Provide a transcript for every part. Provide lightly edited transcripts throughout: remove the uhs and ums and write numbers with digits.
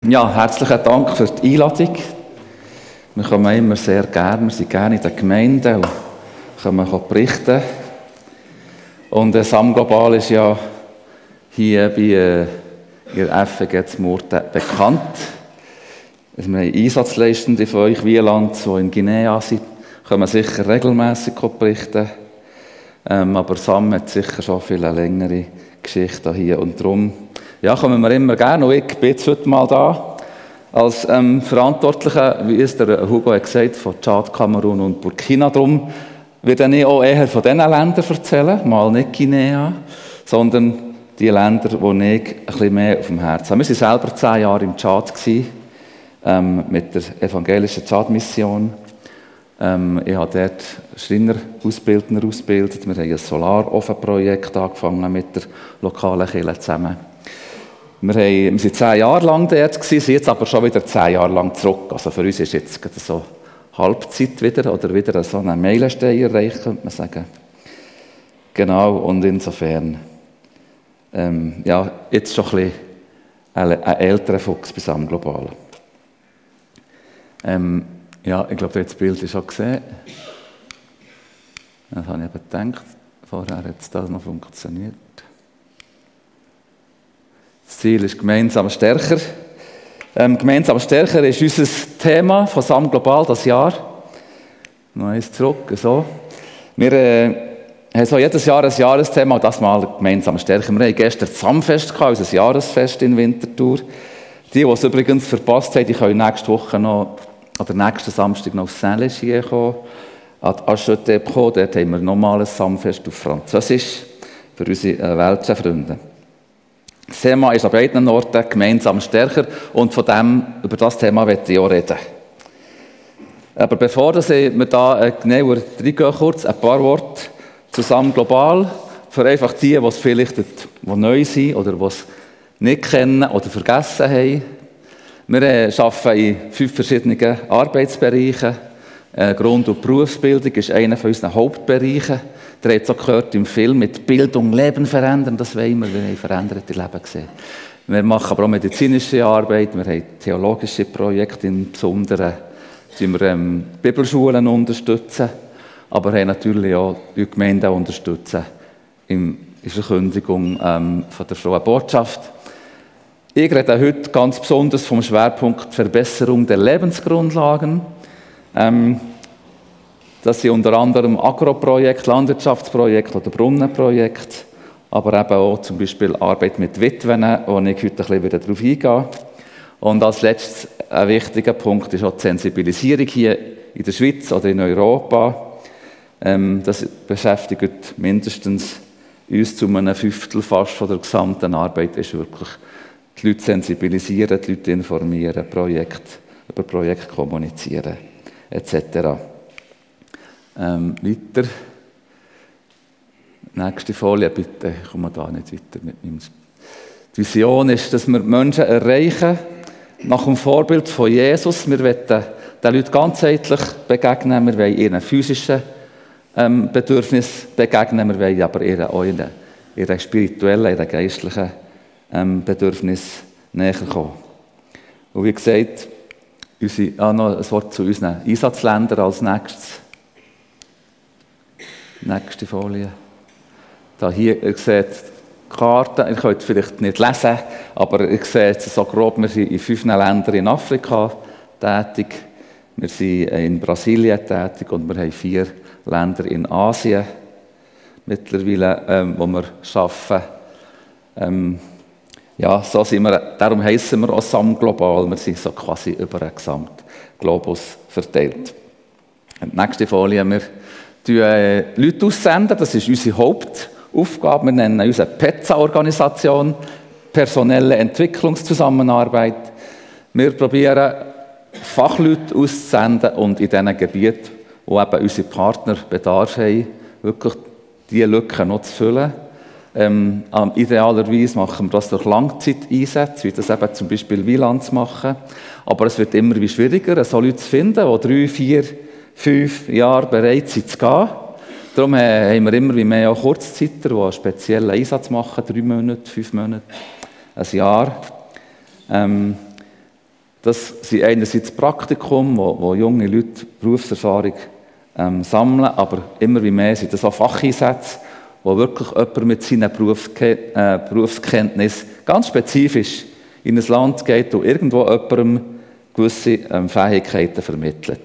Ja, herzlichen Dank für die Einladung. Wir kommen immer sehr gerne, wir sind gerne in den Gemeinden und können berichten. Und Sam Global ist ja hier bei der FEG zu Murten bekannt. Also wir haben Einsatzleistende von euch, Wieland, die in Guinea sind, können sicher regelmässig berichten. Aber Sam hat sicher schon viel eine längere Geschichte hier. Und darum kommen wir immer gerne. Und ich bin jetzt heute mal da als Verantwortlicher, wie es der Hugo hat gesagt, von Tschad, Kamerun und Burkina. Darum werde ich auch eher von diesen Ländern erzählen, mal nicht Guinea, sondern die Länder, die ich ein bisschen mehr auf dem Herzen habe. Wir waren selber 10 Jahre im Tschad mit der evangelischen Tschad-Mission. Ich habe dort Schreiner-Ausbildner ausgebildet. Wir haben ein Solarofenprojekt angefangen mit der lokalen Kirche zusammen. Wir waren 10 Jahre lang dort, sind jetzt aber schon wieder 10 Jahre lang zurück. Also für uns ist jetzt so Halbzeit wieder oder wieder so einen Meilenstein erreicht, könnte man sagen. Genau, und insofern, jetzt schon ein bisschen ein älterer Fuchs bis am Globalen. Ich glaube, das Bild ist schon gesehen. Das habe ich eben gedacht. Vorher hat es da noch funktioniert. Das Ziel ist gemeinsam stärker. Gemeinsam stärker ist unser Thema von Sam Global das Jahr. Noch eins zurück. So. Wir haben so jedes Jahr ein Jahresthema und das mal gemeinsam stärker. Wir hatten gestern das Samfest, unser Jahresfest in Winterthur. Die es übrigens verpasst haben, die können nächste Woche noch oder nächsten Samstag noch auf Saint-Légier kommen. An die Acheté kommen. Dort haben wir nochmal ein Samfest auf Französisch für unsere welschen Freunde. Das Thema ist an beiden Orten gemeinsam stärker und über das Thema möchte ich auch reden. Aber bevor wir da genauer reingehen, kurz ein paar Worte zusammen global, für einfach die es vielleicht die neu sind oder die es nicht kennen oder vergessen haben. Wir arbeiten in 5 verschiedenen Arbeitsbereichen. Grund- und Berufsbildung ist einer von unseren Hauptbereichen. Ihr habt es auch gehört im Film, mit Bildung Leben verändern, das wollen wir haben veränderte Leben gesehen. Wir machen aber auch medizinische Arbeit, wir haben theologische Projekte, im Besonderen wir Bibelschulen unterstützen, aber haben natürlich auch die Gemeinden unterstützen in der Verkündigung von der frohen Botschaft. Ich rede heute ganz besonders vom Schwerpunkt Verbesserung der Lebensgrundlagen. Das sind unter anderem Agroprojekte, Landwirtschaftsprojekte oder Brunnenprojekte, aber eben auch zum Beispiel Arbeit mit Witwen, wo ich heute ein bisschen darauf eingehe. Und als letztes ein wichtiger Punkt ist auch die Sensibilisierung hier in der Schweiz oder in Europa. Das beschäftigt mindestens uns zu einem Fünftel fast von der gesamten Arbeit, ist wirklich die Leute sensibilisieren, die Leute informieren, über Projekte kommunizieren, etc. Weiter. Nächste Folie, bitte. Ich komme da nicht weiter mit meinem. Die Vision ist, dass wir Menschen erreichen, nach dem Vorbild von Jesus. Wir wollen den Leuten ganzheitlich begegnen, wir wollen ihren physischen Bedürfnissen begegnen, wir wollen aber auch ihren spirituellen, ihren geistlichen Bedürfnissen näher kommen. Und wie gesagt, noch ein Wort zu unseren Einsatzländern als nächstes. Nächste Folie. Da hier, ihr seht die Karte, ihr könnt vielleicht nicht lesen, aber ihr seht es so grob, wir sind in 5 Ländern in Afrika tätig, wir sind in Brasilien tätig und wir haben 4 Länder in Asien mittlerweile, wo wir arbeiten. So sind wir, darum heissen wir auch Sam Global, wir sind so quasi über den gesamten Globus verteilt. Und die nächste Folie, wir Leute aussenden, das ist unsere Hauptaufgabe. Wir nennen unsere PETSA-Organisation, personelle Entwicklungszusammenarbeit. Wir probieren, Fachleute auszusenden und in diesen Gebieten, wo eben unsere Partner Bedarf haben, wirklich diese Lücken noch zu füllen. Idealerweise machen wir das durch Langzeiteinsätze, wie das eben zum Beispiel Wieland machen. Aber es wird immer schwieriger, so Leute zu finden, die 3, 4, 5 Jahre bereit sind zu gehen. Darum haben wir immer mehr auch Kurzzeiter, die einen speziellen Einsatz machen, 3 Monate, 5 Monate, ein Jahr. Das sind einerseits Praktikum, wo junge Leute Berufserfahrung sammeln, aber immer wie mehr sind das auch Facheinsätze, wo wirklich jemand mit seinen Berufskenntnis ganz spezifisch in ein Land geht und irgendwo jemandem gewisse Fähigkeiten vermittelt.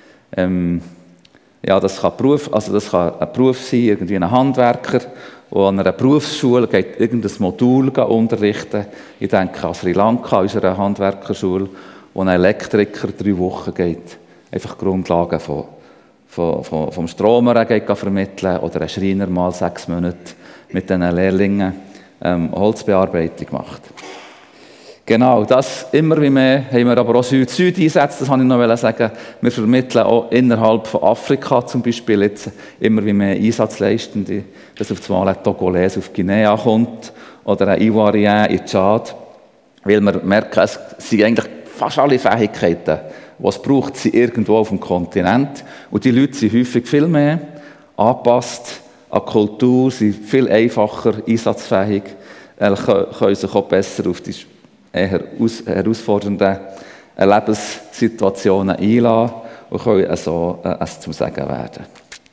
Ja, das kann ein Beruf sein, irgendwie ein Handwerker, der an einer Berufsschule geht, irgendein Modul unterrichten. Ich denke an Sri Lanka, unserer Handwerkerschule, wo ein Elektriker 3 Wochen geht. Einfach Grundlagen vom Stromer geht vermitteln oder ein Schreiner mal 6 Monate mit diesen Lehrlingen Holzbearbeitung macht. Genau, das immer wie mehr haben wir aber auch Süd-Süd-Einsätze, das wollte ich noch sagen. Wir vermitteln auch innerhalb von Afrika zum Beispiel jetzt immer wie mehr Einsatzleistende, dass auf einmal ein Togolese auf Guinea kommt oder ein Ivoirien in Tschad, weil wir merken, es sind eigentlich fast alle Fähigkeiten, die es braucht, sind irgendwo auf dem Kontinent. Und die Leute sind häufig viel mehr angepasst an die Kultur, sind viel einfacher einsatzfähig, können sich auch besser auf die eher herausfordernden Lebenssituationen einlassen und können so zum Sagen werden.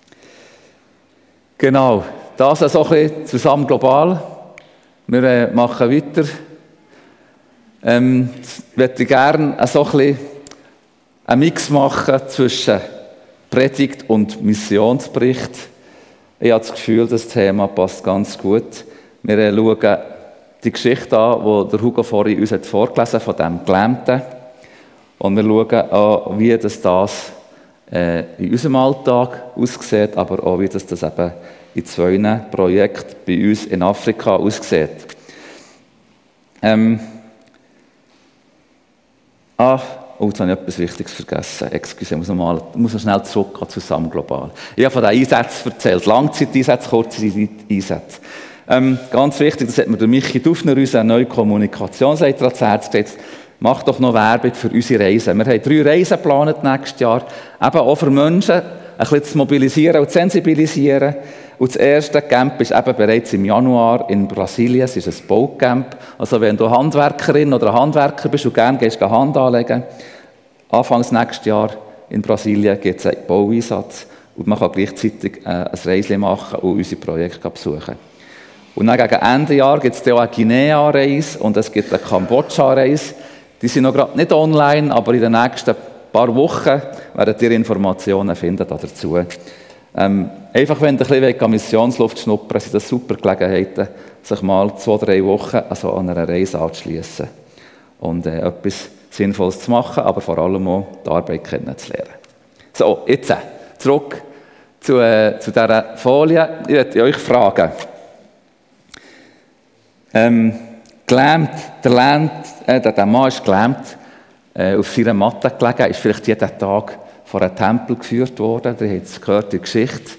Genau, das so ein bisschen zusammen global. Wir machen weiter. Ich möchte gerne so ein bisschen einen Mix machen zwischen Predigt und Missionsbericht. Ich habe das Gefühl, das Thema passt ganz gut. Wir schauen die Geschichte an, die der Hugo vorhin uns vorgelesen hat, von dem Gelähmten. Und wir schauen an, wie das in unserem Alltag aussieht, aber auch, wie das eben in 2 Projekten bei uns in Afrika aussieht. Jetzt habe ich etwas Wichtiges vergessen. Excuse, ich muss noch schnell zurück zusammen global. Ich habe von den Einsätzen erzählt. Langzeiteinsätze, Kurzzeiteinsätze. Ganz wichtig, das hat mir der Michi Dufner, unser neuer Kommunikationsleiter, ans Herz gelegt. Mach doch noch Werbung für unsere Reisen. Wir haben 3 Reisen geplant nächstes Jahr. Eben auch für Menschen, ein bisschen zu mobilisieren und zu sensibilisieren. Und das erste Camp ist eben bereits im Januar in Brasilien. Es ist ein Baucamp. Also wenn du Handwerkerin oder Handwerker bist und gerne gehst Hand anlegen, Anfangs nächstes Jahr in Brasilien gibt es einen Baueinsatz. Und man kann gleichzeitig ein Reisli machen und unsere Projekte besuchen. Und dann gegen Ende Jahr gibt es dann auch eine Guinea-Reise und es gibt eine Kambodscha-Reise. Die sind noch gerade nicht online, aber in den nächsten paar Wochen werdet ihr Informationen finden dazu. Einfach, wenn ihr ein bisschen Missionsluft schnuppern, sind das super Gelegenheiten, sich mal 2-3 Wochen also an einer Reise anzuschliessen und etwas Sinnvolles zu machen, aber vor allem auch die Arbeit kennenzulernen. So, jetzt zurück zu dieser Folie. Ich möchte euch fragen. Gelähmt, der Mann ist gelähmt, auf seiner Matte gelegen, ist vielleicht jeden Tag vor einem Tempel geführt worden. Ihr habt es gehört, die Geschichte.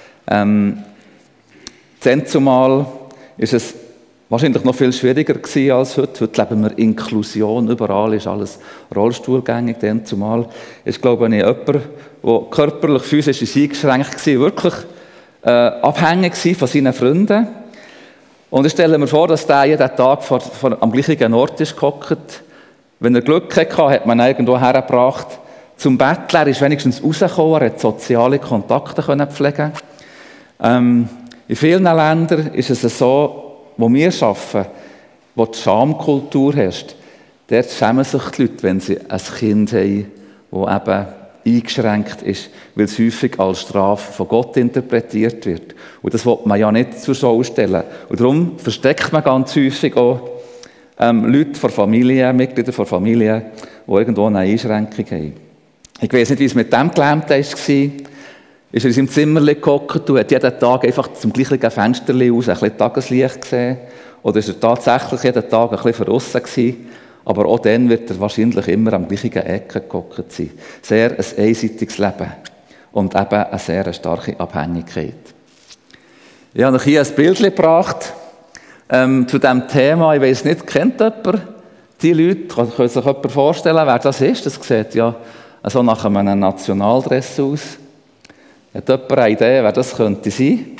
Zumal ist es wahrscheinlich noch viel schwieriger gewesen als heute. Heute leben wir Inklusion, überall ist alles rollstuhlgängig. Zumal ist, glaube ich, jemand, der körperlich, physisch eingeschränkt war, wirklich abhängig war von seinen Freunden. Und ich stelle mir vor, dass der jeden Tag am gleichen Ort ist gehockt. Wenn er Glück hatte, hat man ihn irgendwo hergebracht. Zum Bettler, er ist wenigstens rausgekommen, er hat soziale Kontakte pflegen. In vielen Ländern ist es so, wo wir arbeiten, wo die Schamkultur herrscht. Dort schämen sich die Leute, wenn sie ein Kind haben, das eben eingeschränkt ist, weil es häufig als Strafe von Gott interpretiert wird. Und das will man ja nicht zur Schau stellen. Und darum versteckt man ganz häufig auch Leute von Familie, Mitglieder von Familie, die irgendwo eine Einschränkung haben. Ich weiss nicht, wie es mit dem Gelähmten war. Ist er in seinem Zimmer gehockt und hat jeden Tag einfach zum gleichen Fenster raus ein bisschen Tageslicht gesehen? Oder ist er tatsächlich jeden Tag ein bisschen verrissen gewesen? Aber auch dann wird er wahrscheinlich immer am gleichen Ecke gehockt sein. Sehr ein einseitiges Leben. Und eben eine sehr starke Abhängigkeit. Ich habe euch hier ein Bild gebracht zu diesem Thema. Ich weiss nicht, kennt jemand die Leute? Kann sich jemand vorstellen, wer das ist? Das sieht ja so nach einem Nationaldress aus. Hat jemand eine Idee, wer das könnte sein?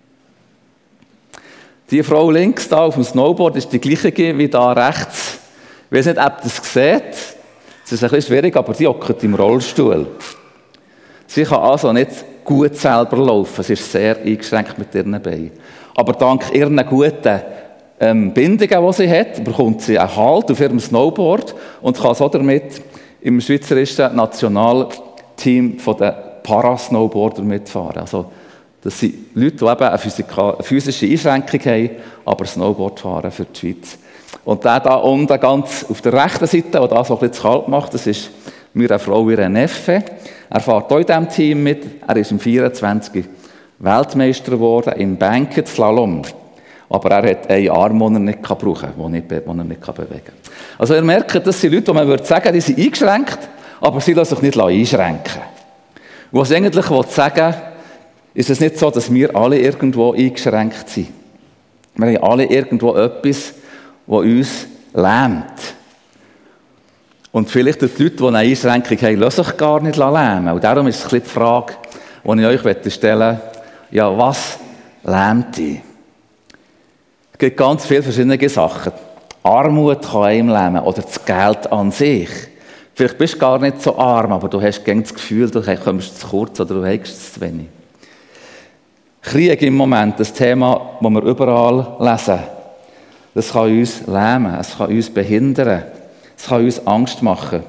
Die Frau links da auf dem Snowboard ist die gleiche wie da rechts. Ich weiss nicht, ob ihr das seht. Es ist ein bisschen schwierig, aber die hockt im Rollstuhl. Sie kann also nicht gut selber laufen. Sie ist sehr eingeschränkt mit ihren Beinen. Aber dank ihren guten Bindungen, die sie hat, bekommt sie einen Halt auf ihrem Snowboard und kann so damit im schweizerischen Nationalteam der Parasnowboarder mitfahren. Also, das sind Leute, die eben eine physische Einschränkung haben, aber Snowboard fahren für die Schweiz. Und der da unten ganz auf der rechten Seite, der da so ein bisschen zu kalt macht, das ist meine Frau, ihr Neffe. Er fährt auch in diesem Team mit. Er ist im 24 Weltmeister geworden im Banket-Slalom. Aber er hat einen Arm, den er nicht brauchen kann, den er nicht bewegen kann. Also ihr merkt, das sind Leute, die man würde sagen, die sind eingeschränkt, aber sie lassen sich nicht einschränken. Und was ich eigentlich sagen will, ist es nicht so, dass wir alle irgendwo eingeschränkt sind. Wir haben alle irgendwo etwas, das uns lähmt. Und vielleicht die Leute, die eine Einschränkung haben, lassen sich gar nicht lähmen. Und darum ist es ein bisschen die Frage, die ich euch stellen möchte, ja, was lähmt dich? Es gibt ganz viele verschiedene Sachen. Armut kann einem lähmen oder das Geld an sich. Vielleicht bist du gar nicht so arm, aber du hast gegen das Gefühl, du kommst zu kurz oder du hast zu wenig. Krieg im Moment, das Thema, das wir überall lesen, das kann uns lähmen, es kann uns behindern, es kann uns Angst machen.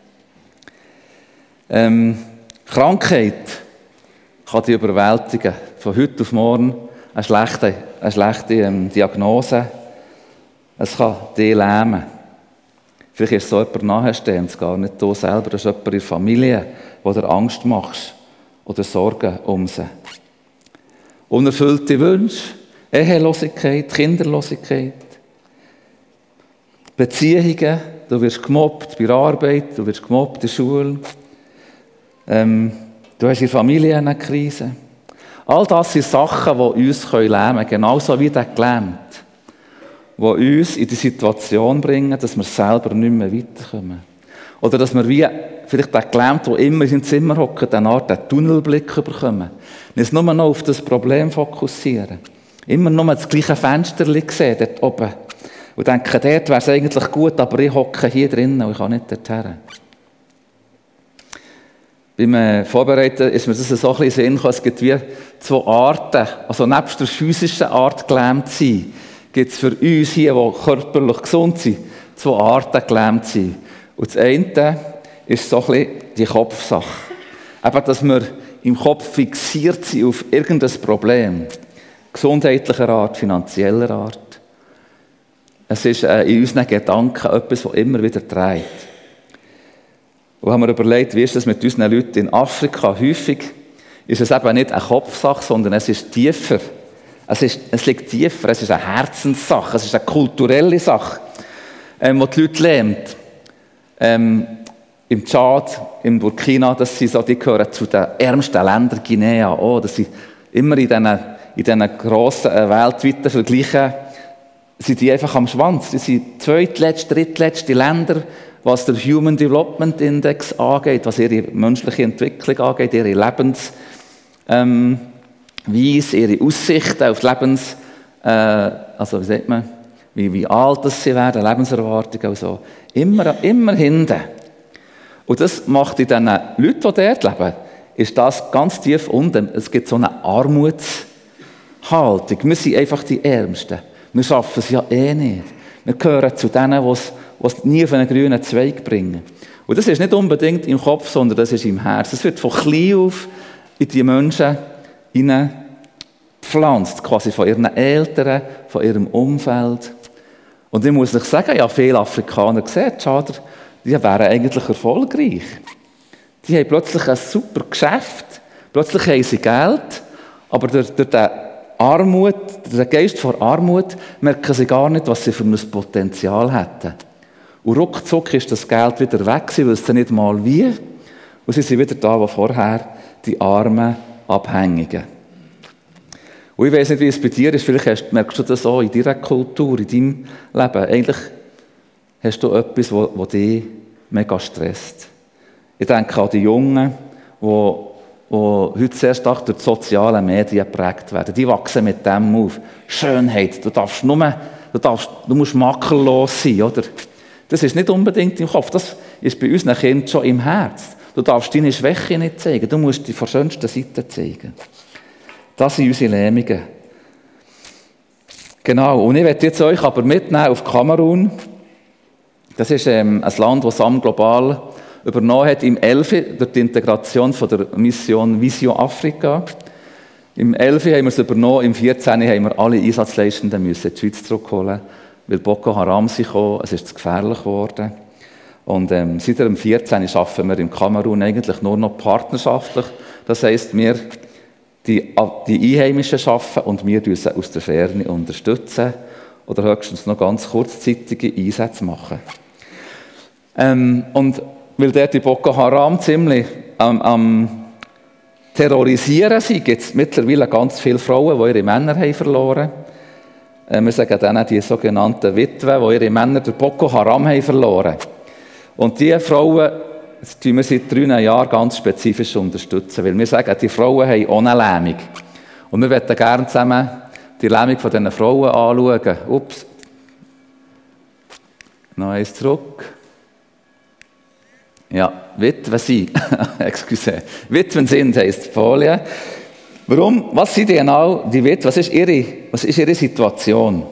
Krankheit kann dich überwältigen. Von heute auf morgen eine schlechte Diagnose. Es kann dich lähmen. Vielleicht ist so jemand nahestehend, gar nicht du selber, das ist jemand in der Familie, wo dir Angst machst oder Sorgen um sie. Unerfüllte Wünsche, Ehelosigkeit, Kinderlosigkeit, Beziehungen, du wirst gemobbt bei der Arbeit, du wirst gemobbt in der Schule, du hast in der Familie eine Krise. All das sind Sachen, die uns lähmen können, genauso wie der gelähmt, die uns in die Situation bringen, dass wir selber nicht mehr weiterkommen. Oder dass wir wie vielleicht der Gelähmte, der immer im Zimmer hockt, eine Art Tunnelblick bekommen. Nicht nur noch auf das Problem fokussieren. Immer nur das gleiche Fenster sehen, dort oben. Und denken, dort wäre es eigentlich gut, aber ich hocke hier drinnen und ich kann nicht dorthin. Beim Vorbereiten ist mir das so ein bisschen Sinn gekommen, es gibt wie zwei Arten. Also nebst der physischen Art gelähmt zu sein, gibt es für uns hier, die körperlich gesund sind, zwei Arten gelähmt zu sein. Und das eine ist so ein bisschen die Kopfsache. Eben, dass wir im Kopf fixiert sind auf irgendein Problem. Gesundheitlicher Art, finanzieller Art. Es ist in unseren Gedanken etwas, das immer wieder dreht. Und haben wir überlegt, wie ist das mit unseren Leuten in Afrika? Häufig ist es eben nicht eine Kopfsache, sondern es ist tiefer. Es liegt tiefer, es ist eine Herzenssache, es ist eine kulturelle Sache, die die Leute lähmt. Im Tschad, im Burkina, die gehören zu den ärmsten Ländern Guinea. Oh, das sind immer in diesen grossen weltweiten Vergleichen, sind die einfach am Schwanz. Die sind zweitletzte, drittletzte Länder, was der Human Development Index angeht, was ihre menschliche Entwicklung angeht, ihre Lebensweise, ihre Aussichten auf Lebens, also wie sagt man, wie alt sie werden, Lebenserwartung und so. Immer hinten. Und das macht in diesen Leuten, die dort leben, ist das ganz tief unten. Es gibt so eine Armutshaltung. Wir sind einfach die Ärmsten. Wir schaffen es ja eh nicht. Wir gehören zu denen, die es nie auf einen grünen Zweig bringen. Und das ist nicht unbedingt im Kopf, sondern das ist im Herzen. Es wird von klein auf in die Menschen hineingepflanzt, quasi von ihren Eltern, von ihrem Umfeld. Und ich muss euch sagen, ja, viele Afrikaner gesehen, schade, die wären eigentlich erfolgreich. Die haben plötzlich ein super Geschäft, plötzlich haben sie Geld, aber durch den Geist vor Armut merken sie gar nicht, was sie für ein Potenzial hätten. Und ruckzuck ist das Geld wieder weg, sie wissen nicht mal wie. Und sie sind wieder da, wo vorher die armen Abhängigen. Und ich weiss nicht, wie es bei dir ist, vielleicht merkst du das auch in deiner Kultur, in deinem Leben. Eigentlich hast du etwas, das dich mega stresst. Ich denke an die Jungen, die heute sehr stark durch die sozialen Medien geprägt werden. Die wachsen mit dem auf. Schönheit, du musst makellos sein, oder? Das ist nicht unbedingt im Kopf. Das ist bei unseren Kindern schon im Herz. Du darfst deine Schwäche nicht zeigen, du musst die von der schönsten Seite zeigen. Das sind unsere Lähmungen. Genau, und ich werde jetzt euch aber mitnehmen auf Kamerun. Das ist ein Land, das Sam Global übernommen hat im 11. durch die Integration von der Mission Vision Afrika. Im 11. haben wir es übernommen, im 14. haben wir alle Einsatzleistenden müssen in die Schweiz zurückholen, weil Boko Haram sie kam, es ist zu gefährlich geworden. Und seit dem 14. arbeiten wir in Kamerun eigentlich nur noch partnerschaftlich. Das heisst, wir die Einheimischen arbeiten und wir unterstützen sie aus der Ferne unterstützen oder höchstens noch ganz kurzzeitige Einsätze machen. Und weil dort die Boko Haram ziemlich am Terrorisieren sind, gibt es mittlerweile ganz viele Frauen, die ihre Männer haben verloren haben. Wir sagen denen die sogenannten Witwen, die ihre Männer durch Boko Haram haben verloren. Und diese Frauen unterstützen wir seit 3 Jahren ganz spezifisch unterstützen, weil wir sagen, die Frauen haben auch eine Lähmung. Und wir möchten gerne zusammen die Lähmung von diesen Frauen anschauen. Ups. Noch eins zurück. Ja, Witwen sind. Excuse. Witwen sind, heisst die Folie. Warum? Was sind die genau die Witwen? Was ist ihre Situation?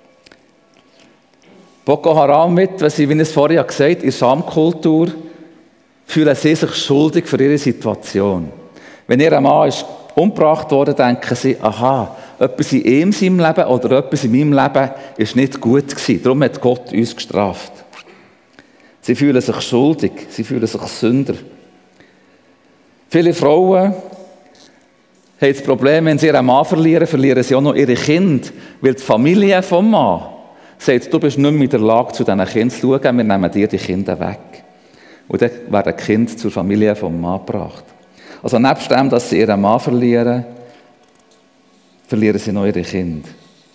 Boko Haram-Witwen sind, wie ich es vorher gesagt habe, in der Schamkultur fühlen sie sich schuldig für ihre Situation. Wenn ihr Mann ist umgebracht wurde, denken sie, aha, etwas in ihm seinem Leben oder etwas in meinem Leben ist nicht gut gewesen. Darum hat Gott uns gestraft. Sie fühlen sich schuldig, sie fühlen sich Sünder. Viele Frauen haben das Problem, wenn sie ihren Mann verlieren, verlieren sie auch noch ihre Kinder, weil die Familie vom Mann sagt, du bist nicht mehr in der Lage, zu diesen Kindern zu schauen, wir nehmen dir die Kinder weg. Und dann werden die Kinder zur Familie vom Mann gebracht. Also nebst dem, dass sie ihren Mann verlieren, verlieren sie noch ihre Kinder.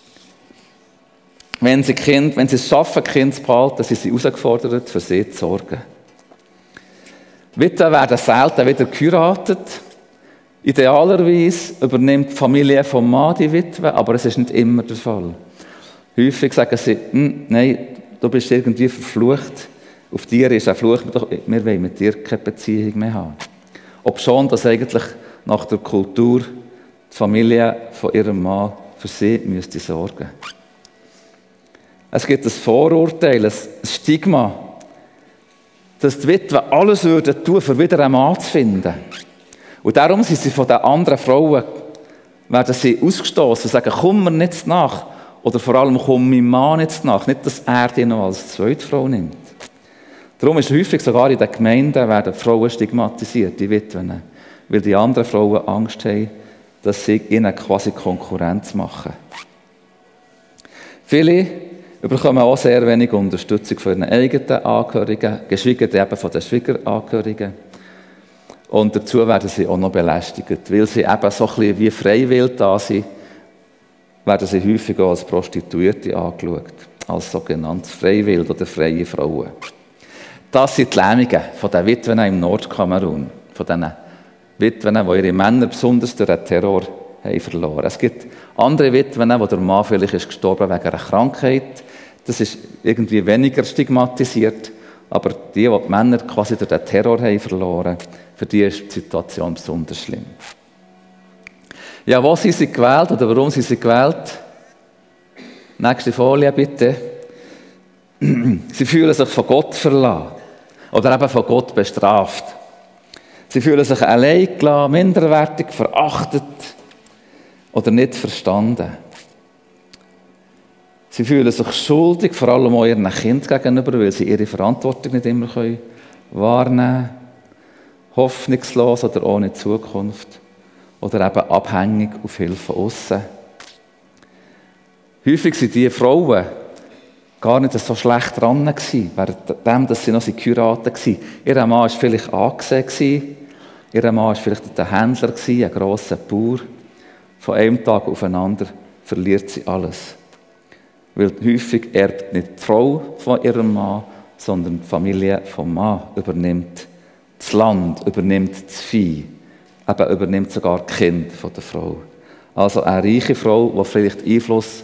Wenn sie es schaffen, Kinder zu behalten, sind sie herausgefordert, für sie zu sorgen. Witwen werden selten wieder geheiratet. Idealerweise übernimmt die Familie vom Mann die Witwe, aber es ist nicht immer der Fall. Häufig sagen sie, nein, du bist irgendwie verflucht. Auf dir ist ein Fluch, wir wollen mit dir keine Beziehung mehr haben. Obschon, dass eigentlich nach der Kultur die Familie von ihrem Mann für sie müsste sorgen. Es gibt ein Vorurteil, ein Stigma, dass die Witwen alles würden tun, um wieder einen Mann zu finden. Und darum sind sie von den anderen Frauen, werden sie ausgestoßen und sagen, komm mir nicht nach. Oder vor allem, komm meinem Mann nicht nach. Nicht, dass er die noch als Zweitfrau nimmt. Darum ist häufig sogar in den Gemeinden werden Frauen stigmatisiert, die Witwen. Weil die anderen Frauen Angst haben, dass sie ihnen quasi Konkurrenz machen. Viele bekommen auch sehr wenig Unterstützung von ihren eigenen Angehörigen, geschweige denn eben von den Schwiegerangehörigen. Und dazu werden sie auch noch belästigt, weil sie eben so ein bisschen wie freiwillig da sind, werden sie häufig auch als Prostituierte angeschaut, als sogenannte Freiwild oder freie Frauen. Das sind die Lähmungen von den Witwen im Nordkamerun, von diesen Witwen, die ihre Männer besonders durch den Terror haben verloren. Es gibt andere Witwen, wo der Mann vielleicht ist gestorben wegen einer Krankheit. Das ist irgendwie weniger stigmatisiert, aber die Männer quasi durch den Terror haben verloren, für die ist die Situation besonders schlimm. Ja, wo sind sie gewählt oder warum sind sie gewählt? Nächste Folie bitte. Sie fühlen sich von Gott verlassen oder eben von Gott bestraft. Sie fühlen sich allein gelassen, minderwertig, verachtet oder nicht verstanden. Sie fühlen sich schuldig, vor allem auch ihren Kindern gegenüber, weil sie ihre Verantwortung nicht immer wahrnehmen können. Hoffnungslos oder ohne Zukunft. Oder eben abhängig auf Hilfe von aussen. Häufig sind diese Frauen gar nicht so schlecht dran gewesen, während dass sie noch geheiratet waren. Ihr Mann war vielleicht angesehen, ihr Mann war vielleicht der Händler, ein grosser Bauer. Von einem Tag auf den anderen verliert sie alles. Weil häufig erbt nicht die Frau von ihrem Mann, sondern die Familie vom Mann übernimmt das Land, übernimmt das Vieh, eben übernimmt sogar die Kinder von der Frau. Also eine reiche Frau, die vielleicht Einfluss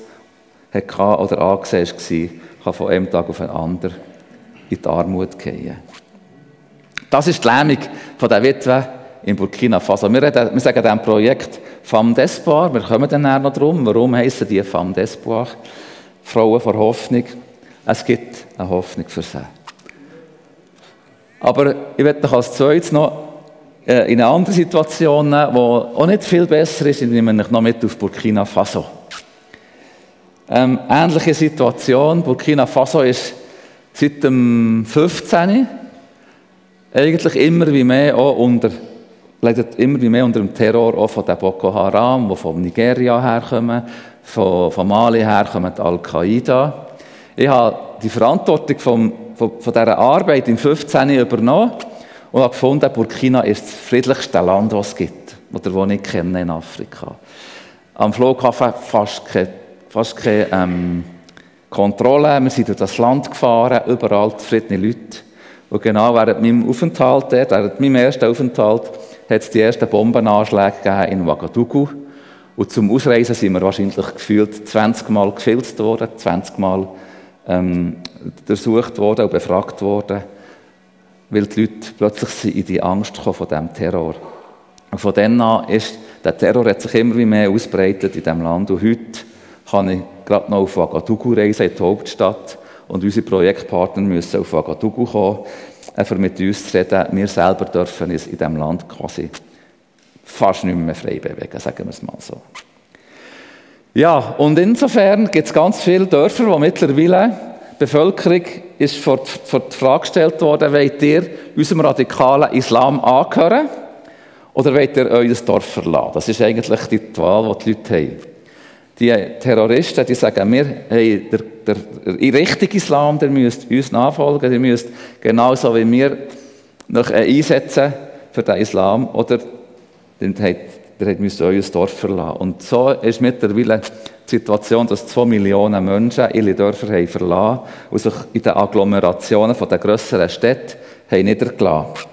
hatte oder angesehen war, kann von einem Tag auf den anderen in die Armut gehen. Das ist die Lähmung von der Witwe in Burkina Faso. Wir sagen diesem Projekt Femme d'Espoir. Wir kommen dann noch drum. Warum heissen die Femme d'Espoir? Frauen vor Hoffnung. Es gibt eine Hoffnung für sie. Aber ich werde euch als zweites noch in eine andere Situation nehmen, die auch nicht viel besser ist. Ich nehme euch noch mit auf Burkina Faso. Ähnliche Situation. Burkina Faso ist seit dem 15. eigentlich immer wie mehr leidet immer wie mehr unter dem Terror auch von den Boko Haram, die von Nigeria herkommen, von Mali herkommen, Al-Qaida. Ich habe die Verantwortung von dieser Arbeit im 15. übernommen und habe gefunden, Burkina ist das friedlichste Land, das es gibt, oder das ich kenne in Afrika. Am Flughafen fast keine Kontrolle, wir sind durch das Land gefahren, überall zufriedene Leute. Und genau während meinem ersten Aufenthalt, hat es die ersten Bombenanschläge gegeben in Ouagadougou. Und zum Ausreisen sind wir wahrscheinlich gefühlt 20 Mal gefilzt worden, 20 Mal untersucht worden und befragt worden, weil die Leute plötzlich in die Angst gekommen von diesem Terror. Und von dann an der Terror hat sich immer mehr ausgebreitet in diesem Land. Und heute kann ich gerade noch auf Ouagadougou reisen, in die Hauptstadt. Und unsere Projektpartner müssen auf Ouagadougou kommen, für mit uns zu reden. Wir selber dürfen uns in diesem Land quasi fast nicht mehr frei bewegen, sagen wir es mal so. Ja, und insofern gibt es ganz viele Dörfer, wo mittlerweile die Bevölkerung ist vor die Frage gestellt worden, wollt ihr unserem radikalen Islam angehören oder wollt ihr euer Dorf verlassen? Das ist eigentlich die Wahl, die die Leute haben. Die Terroristen, die sagen, wir haben der richtige Islam, der müsst uns nachfolgen, der müsst genauso wie wir noch einsetzen für den Islam, oder ihr müsst euer Dorf verlassen. Und so ist mittlerweile die Situation, dass 2 Millionen Menschen ihre Dörfer haben verlassen und sich in den Agglomerationen der grösseren Städte haben niedergelassen.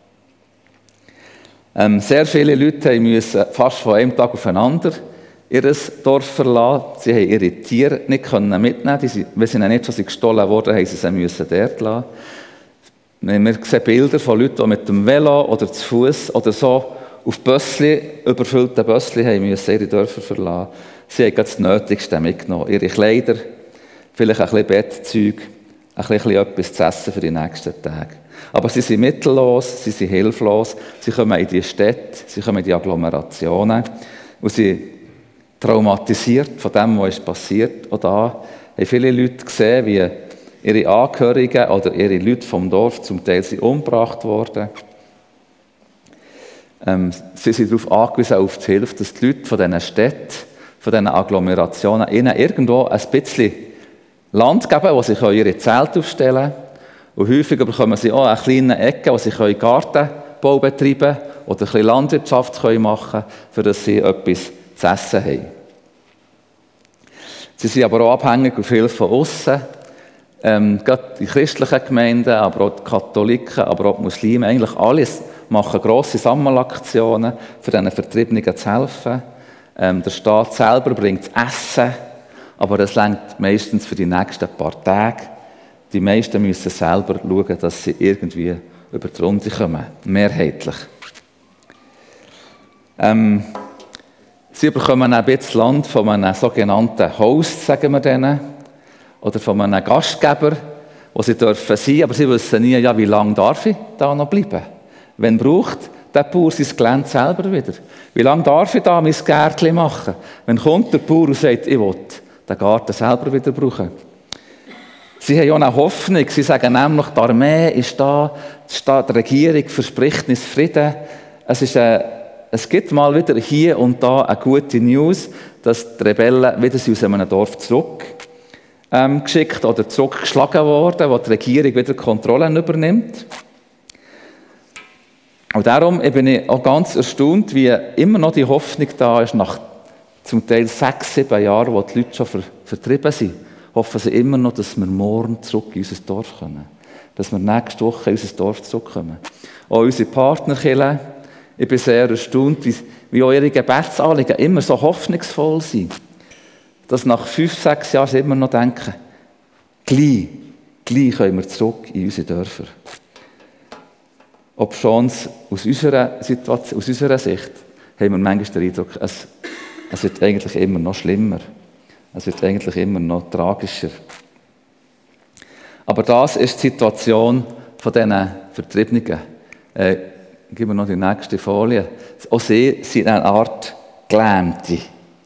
Sehr viele Leute mussten fast von einem Tag auf den anderen ihr Dorf verlassen. Sie haben ihre Tiere nicht mitnehmen können. Wenn sie nicht schon gestohlen wurden, haben sie müssen dort lassen. Wir sehen Bilder von Leuten, die mit dem Velo oder zu Fuß oder so auf überfüllte Bössli haben müssen ihre Dörfer verlassen. Sie haben das Nötigste mitgenommen. Ihre Kleider, vielleicht ein bisschen Bettzeug, ein bisschen etwas zu essen für die nächsten Tage. Aber sie sind mittellos, sie sind hilflos, sie kommen in die Städte, sie kommen in die Agglomerationen und sie traumatisiert von dem, was ist passiert. Auch da haben viele Leute gesehen, wie ihre Angehörigen oder ihre Leute vom Dorf zum Teil sind umgebracht worden. Sie sind darauf angewiesen, auf die Hilfe, dass die Leute von diesen Städten, von diesen Agglomerationen ihnen irgendwo ein bisschen Land geben, wo sie ihre Zelte aufstellen können. Und häufig bekommen sie auch eine kleine Ecke, wo sie Gartenbau betreiben können oder ein bisschen Landwirtschaft machen können, für dass sie etwas zu essen haben. Sie sind aber auch abhängig auf Hilfe von aussen. Gerade die christlichen Gemeinden, aber auch die Katholiken, aber auch die Muslime, eigentlich alles machen grosse Sammelaktionen, für diesen Vertriebenen zu helfen. Der Staat selber bringt das Essen, aber das reicht meistens für die nächsten paar Tage. Die meisten müssen selber schauen, dass sie irgendwie über die Runde kommen, mehrheitlich. Sie bekommen ein bisschen Land von einem sogenannten Host, sagen wir denen, oder von einem Gastgeber, wo sie dürfen sein, aber sie wissen nie, ja, wie lange darf ich da noch bleiben? Wenn braucht der Bauer sein Gelände selber wieder? Wie lange darf ich da mein Gärtchen machen? Wenn kommt der Bauer und sagt, ich will den Garten selber wieder brauchen? Sie haben auch eine Hoffnung. Sie sagen nämlich, die Armee ist da, die Regierung verspricht uns Frieden. Es gibt mal wieder hier und da eine gute News, dass die Rebellen wieder aus einem Dorf zurückgeschickt oder zurückgeschlagen wurden, wo die Regierung wieder Kontrolle übernimmt. Und darum bin ich auch ganz erstaunt, wie immer noch die Hoffnung da ist, nach zum Teil 6, 7 Jahren, wo die Leute schon vertrieben sind, hoffen sie immer noch, dass wir morgen zurück in unser Dorf kommen. Dass wir nächste Woche in unser Dorf zurückkommen. Auch unsere Partnerkirche, ich bin sehr erstaunt, wie auch ihre Gebetsanliegen immer so hoffnungsvoll sind. Dass nach 5, 6 Jahren sie immer noch denken, gleich können wir zurück in unsere Dörfer. Obschon es aus unserer Situation, aus unserer Sicht, haben wir manchmal den Eindruck, es wird eigentlich immer noch schlimmer. Es wird eigentlich immer noch tragischer. Aber das ist die Situation von diesen Vertriebenen. Gib mir noch die nächste Folie. Auch sie sind eine Art Gelähmte.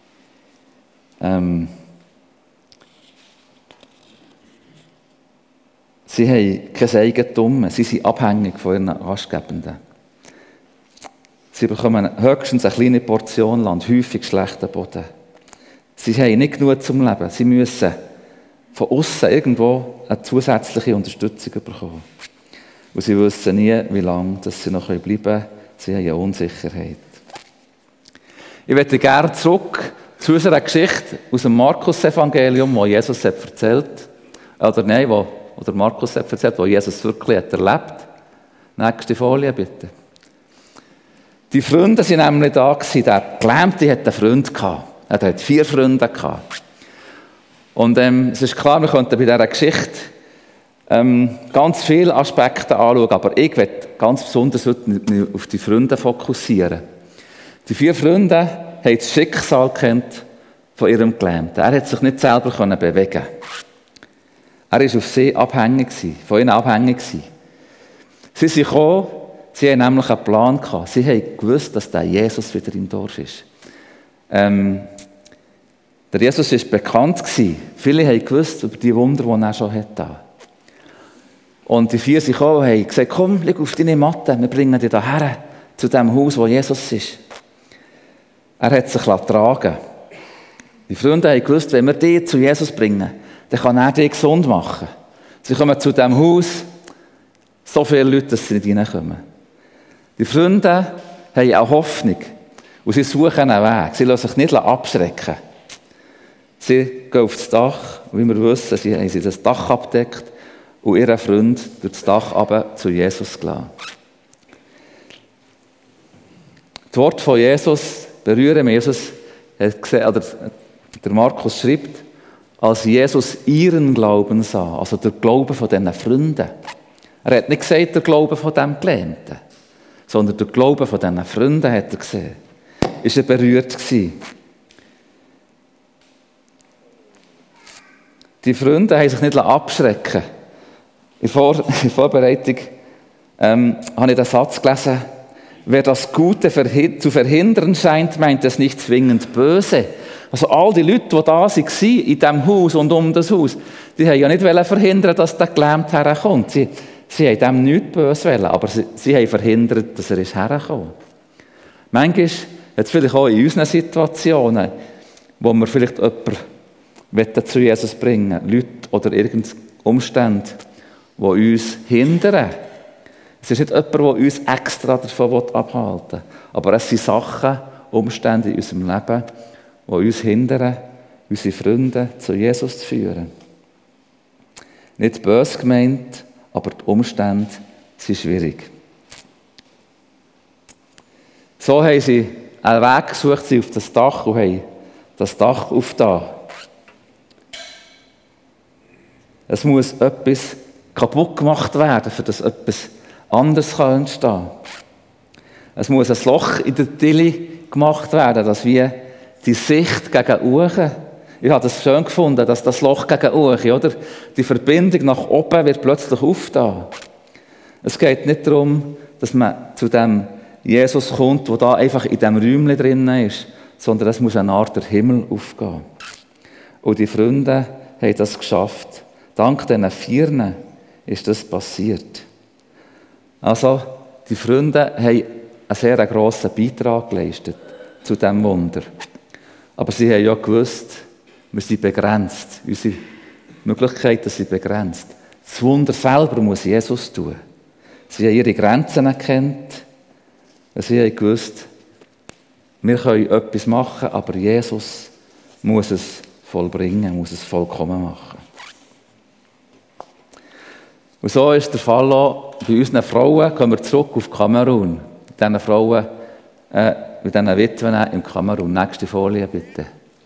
Sie haben kein Eigentum, sie sind abhängig von ihren Gastgebenden. Sie bekommen höchstens eine kleine Portion Land, häufig schlechten Boden. Sie haben nicht genug zum Leben, sie müssen von außen irgendwo eine zusätzliche Unterstützung bekommen. Und sie wissen nie, wie lange sie noch bleiben können. Sie haben eine Unsicherheit. Ich möchte gerne zurück zu unserer Geschichte aus dem Markus-Evangelium, wo Jesus hat erzählt, oder Markus hat erzählt, wo Jesus wirklich hat erlebt. Nächste Folie, bitte. Die Freunde waren nämlich da gewesen. Der Gelähmte hatte einen Freund gehabt. Er hatte 4 Freunde gehabt. Und es ist klar, wir könnten bei dieser Geschichte ganz viele Aspekte anschauen, aber ich werde ganz besonders heute auf die Freunde fokussieren. Die 4 Freunde haben das Schicksal kennt von ihrem Gelähmten. Er hat sich nicht selber bewegen. Er war auf sie abhängig, von ihnen abhängig. Sie sind gekommen, sie haben nämlich einen Plan gehabt. Sie haben gewusst, dass der Jesus wieder im Dorf ist. Der Jesus war bekannt gewesen. Viele haben gewusst über die Wunder, die er schon hatte. Und die 4 sind gekommen und haben gesagt, komm, leg auf deine Matte, wir bringen dich hierher, zu dem Haus, wo Jesus ist. Er hat sich tragen. Die Freunde haben gewusst, wenn wir dich zu Jesus bringen, dann kann er dich gesund machen. Sie kommen zu diesem Haus, so viele Leute, dass sie nicht reinkommen. Die Freunde haben eine Hoffnung und sie suchen einen Weg. Sie lassen sich nicht abschrecken. Sie gehen auf das Dach, wie wir wissen, sie haben das Dach abgedeckt und ihren Freund durch das Dach runter zu Jesus gelassen. Das Wort von Jesus berühren Jesus, oder der Markus schreibt, als Jesus ihren Glauben sah, also der Glaube von diesen Freunden. Er hat nicht gesagt, der Glaube von dem Gelähmten, sondern der Glaube von diesen Freunden hat er gesehen. Ist er berührt gewesen. Die Freunde haben sich nicht abschrecken lassen. In der Vorbereitung habe ich den Satz gelesen, wer das Gute zu verhindern scheint, meint es nicht zwingend böse. Also all die Leute, die da waren, in diesem Haus und um das Haus, die haben ja nicht verhindern, dass der Gelähmte herkommt. Sie haben dem nichts böse wollen, aber sie haben verhindert, dass er herkommt. Manchmal hat es vielleicht auch in unseren Situationen, wo wir vielleicht jemanden zu Jesus bringen, Leute oder irgendeine Umstände, die uns hindern. Es ist nicht jemand, der uns extra davon abhalten will, aber es sind Sachen, Umstände in unserem Leben, die uns hindern, unsere Freunde zu Jesus zu führen. Nicht böse gemeint, aber die Umstände sind schwierig. So haben sie einen Weg gesucht, sie auf das Dach und haben das Dach aufgetan. Es muss etwas kaputt gemacht werden, für das etwas anderes entstehen kann. Es muss ein Loch in der Tille gemacht werden, dass wie die Sicht gegen Uche. Ich habe das schön gefunden, dass das Loch gegen Uche, oder? Die Verbindung nach oben wird plötzlich aufgetan. Es geht nicht darum, dass man zu dem Jesus kommt, der da einfach in diesem Räumchen drinnen ist, sondern es muss eine Art der Himmel aufgehen. Und die Freunde haben das geschafft. Dank diesen 4 ist das passiert. Also, die Freunde haben einen sehr grossen Beitrag geleistet zu diesem Wunder. Aber sie haben ja gewusst, wir sind begrenzt. Unsere Möglichkeiten sind begrenzt. Das Wunder selber muss Jesus tun. Sie haben ihre Grenzen erkannt. Sie haben gewusst, wir können etwas machen, aber Jesus muss es vollbringen, muss es vollkommen machen. Und so ist der Fall auch bei unseren Frauen. Kommen wir zurück auf Kamerun. Mit diesen Frauen, mit diesen Witwen im Kamerun. Nächste Folie, bitte.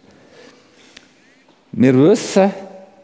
Wir wissen,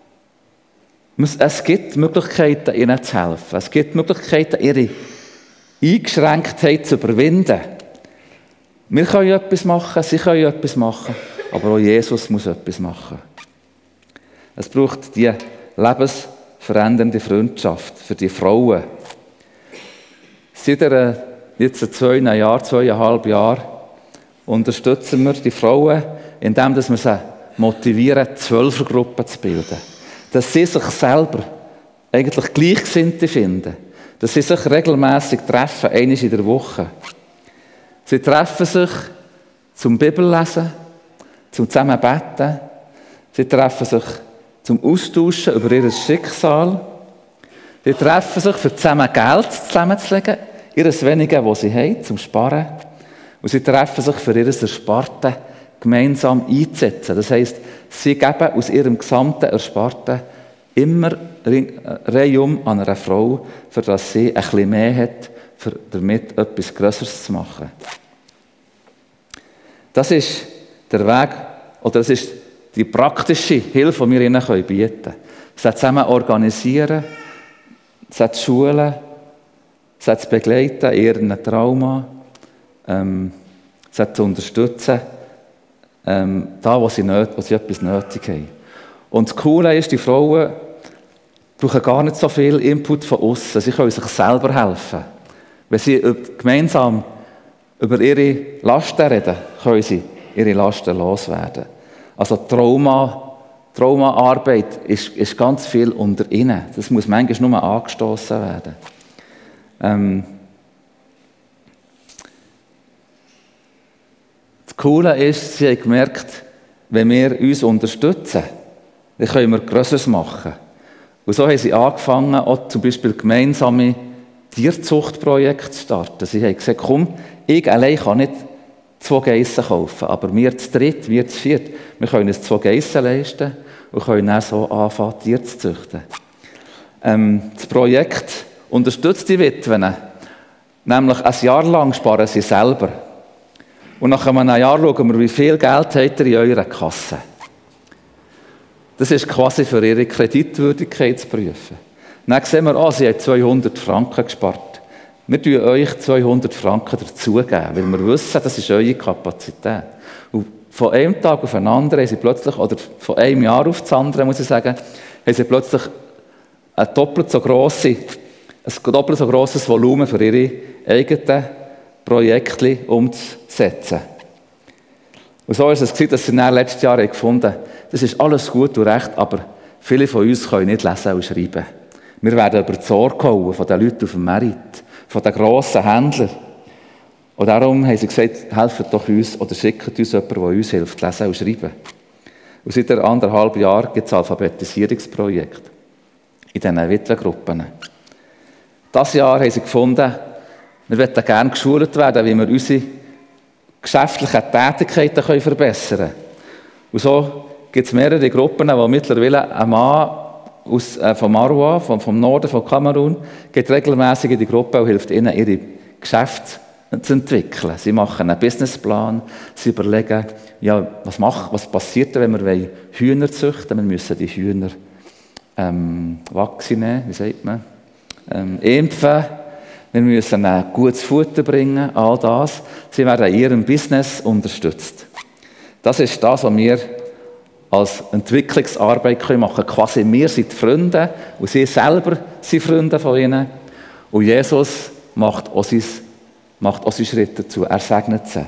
es gibt Möglichkeiten, ihnen zu helfen. Es gibt Möglichkeiten, ihre Eingeschränktheit zu überwinden. Wir können etwas machen, sie können etwas machen, aber auch Jesus muss etwas machen. Es braucht die lebensverändernde Freundschaft für die Frauen. Seit jetzt 2,5 Jahren unterstützen wir die Frauen, indem wir sie motivieren, 12er-Gruppen zu bilden. Dass sie sich selber eigentlich Gleichgesinnte finden. Dass sie sich regelmässig treffen, einmal in der Woche. Sie treffen sich zum Bibellesen, zum zusammen beten. Sie treffen sich zum Austauschen über ihr Schicksal. Sie treffen sich, für zusammen Geld zusammenzulegen, ihres Wenige, das sie haben, zum Sparen. Und sie treffen sich, für ihr Ersparten gemeinsam einzusetzen. Das heisst, sie geben aus ihrem gesamten Ersparten immer reihum an einer Frau, für das sie ein bisschen mehr hat, für damit etwas Größeres zu machen. Das ist der Weg, oder das ist die praktische Hilfe, die wir ihnen bieten können. Sie zusammen organisieren, sie zu schulen, sie zu begleiten in ihrem Trauma, sie zu unterstützen, da, wo sie etwas nötig haben. Und das Coole ist, die Frauen brauchen gar nicht so viel Input von außen. Sie können sich selber helfen. Wenn sie gemeinsam über ihre Lasten reden, können sie ihre Lasten loswerden. Also Traumaarbeit ist ganz viel unter ihnen. Das muss manchmal nur angestoßen werden. Das Coole ist, sie haben gemerkt, wenn wir uns unterstützen, dann können wir Größeres machen. Und so haben sie angefangen, auch zum Beispiel gemeinsame Tierzuchtprojekte zu starten. Sie haben gesagt, komm, ich allein kann nicht 2 Geissen kaufen, aber wir zu dritt, wir zu viert, wir können uns 2 Geissen leisten und können dann so anfangen, Tiere zu züchten. Das Projekt unterstützt die Witwen, nämlich ein Jahr lang sparen sie selber. Und nach einem Jahr schauen wir, wie viel Geld habt ihr in eurer Kasse. Das ist quasi für ihre Kreditwürdigkeit zu prüfen. Dann sehen wir, sie haben 200 Franken gespart. Wir tun euch 200 Franken dazugeben, weil wir wissen, das ist eure Kapazität. Und von einem Tag auf den anderen haben sie plötzlich, oder von einem Jahr auf das andere, muss ich sagen, haben sie plötzlich ein doppelt so grosses Volumen für ihre eigenen Projekte umzusetzen. Und so war es, dass sie dann letztes Jahr gefunden haben, das ist alles gut und recht, aber viele von uns können nicht lesen und schreiben. Wir werden über die Ohren gehauen von den Leuten auf dem Markt, von den grossen Händlern. Und darum haben sie gesagt, helft doch uns oder schickt uns jemanden, der uns hilft, lesen und schreiben. Und seit 1,5 Jahren gibt es Alphabetisierungsprojekte in diesen Witwengruppen. Dieses Jahr haben sie gefunden, wir möchten gerne geschult werden, wie wir unsere geschäftlichen Tätigkeiten verbessern können. Und so gibt es mehrere Gruppen, die mittlerweile ein Mann von Marwa, vom Norden von Kamerun, geht regelmäßig in die Gruppe und hilft ihnen, ihre Geschäfte zu entwickeln. Sie machen einen Businessplan, sie überlegen, ja, was passiert, wenn wir Hühner züchten wollen. Wir müssen die Hühner vaccinieren, wie sagt man, impfen. Wir müssen ein gutes Futter bringen, all das. Sie werden in ihrem Business unterstützt. Das ist das, was wir als Entwicklungsarbeit machen können. Quasi wir sind Freunde und sie selber sind Freunde von ihnen. Und Jesus macht auch seinen Schritt dazu. Er segnet sie.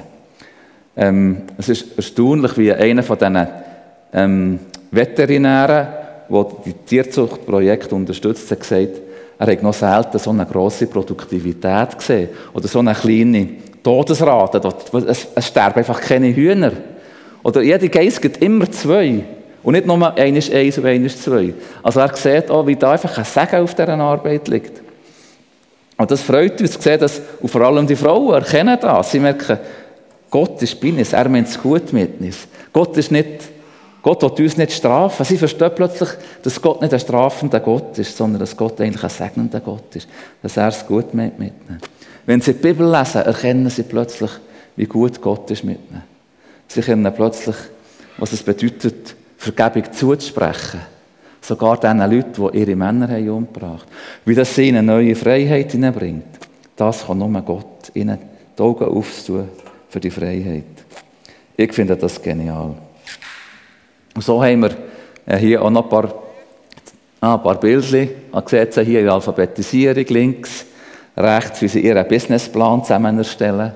Es ist erstaunlich, wie einer von diesen Veterinären, der die Tierzuchtprojekte unterstützt, hat gesagt, er hat noch selten so eine grosse Produktivität gesehen oder so eine kleine Todesrate. Es sterben einfach keine Hühner. Oder jede Geiss gibt immer 2. Und nicht nur eines 1 und eines 2. Also er sieht auch, wie da einfach ein Segen auf dieser Arbeit liegt. Und das freut uns zu sehen, dass, und vor allem die Frauen erkennen das. Sie merken, Gott ist bei uns, er meint es gut mit uns. Gott will uns nicht strafen. Sie verstehen plötzlich, dass Gott nicht ein strafender Gott ist, sondern dass Gott eigentlich ein segnender Gott ist. Dass er es gut meint mit ihnen. Wenn sie die Bibel lesen, erkennen sie plötzlich, wie gut Gott ist mit ihnen. Sie kennen plötzlich, was es bedeutet, Vergebung zuzusprechen. Sogar den Leuten, die ihre Männer umgebracht haben. Wie das sie eine neue Freiheit hineinbringt. Das kann nur Gott, ihnen die Augen aufzutun für die Freiheit. Ich finde das genial. Und so haben wir hier auch noch ein paar Bildchen. Man sieht hier in der Alphabetisierung links, rechts, wie sie ihren Businessplan zusammen erstellen.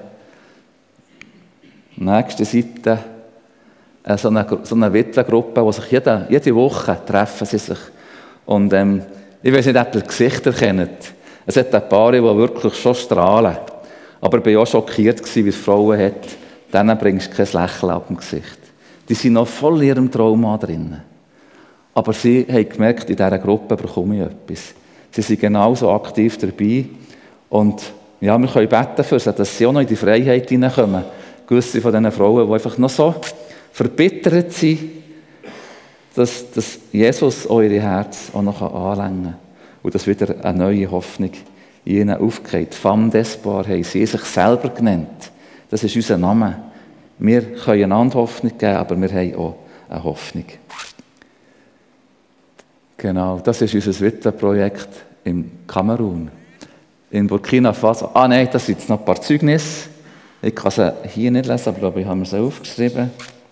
Nächste Seite, so eine Witwengruppe, die sich jede Woche treffen sie sich. Und ich weiß nicht, ob ihr Gesichter kennt. Es hat ein paar, die wirklich schon strahlen. Aber ich war auch schockiert, wie es Frauen hat. Denen bringst du kein Lächeln auf dem Gesicht. Die sind noch voll in ihrem Trauma drin. Aber sie haben gemerkt, in dieser Gruppe bekomme ich etwas. Sie sind genauso aktiv dabei. Und ja, wir können beten für sie, dass sie auch noch in die Freiheit hineinkommen. Gewisse von diesen Frauen, die einfach noch so verbittert sind, dass Jesus eure Herz auch noch anlängen kann. Und dass wieder eine neue Hoffnung in ihnen aufgeht. Femme d'espoir haben sie sich selber genannt. Das ist unser Name. Wir können einander Hoffnung geben, aber wir haben auch eine Hoffnung. Genau, das ist unser Witwenprojekt im Kamerun. In Burkina Faso. Nein, das sind jetzt noch ein paar Zeugnisse. Ich kann sie hier nicht lesen, aber ich glaube, ich habe mir sie aufgeschrieben.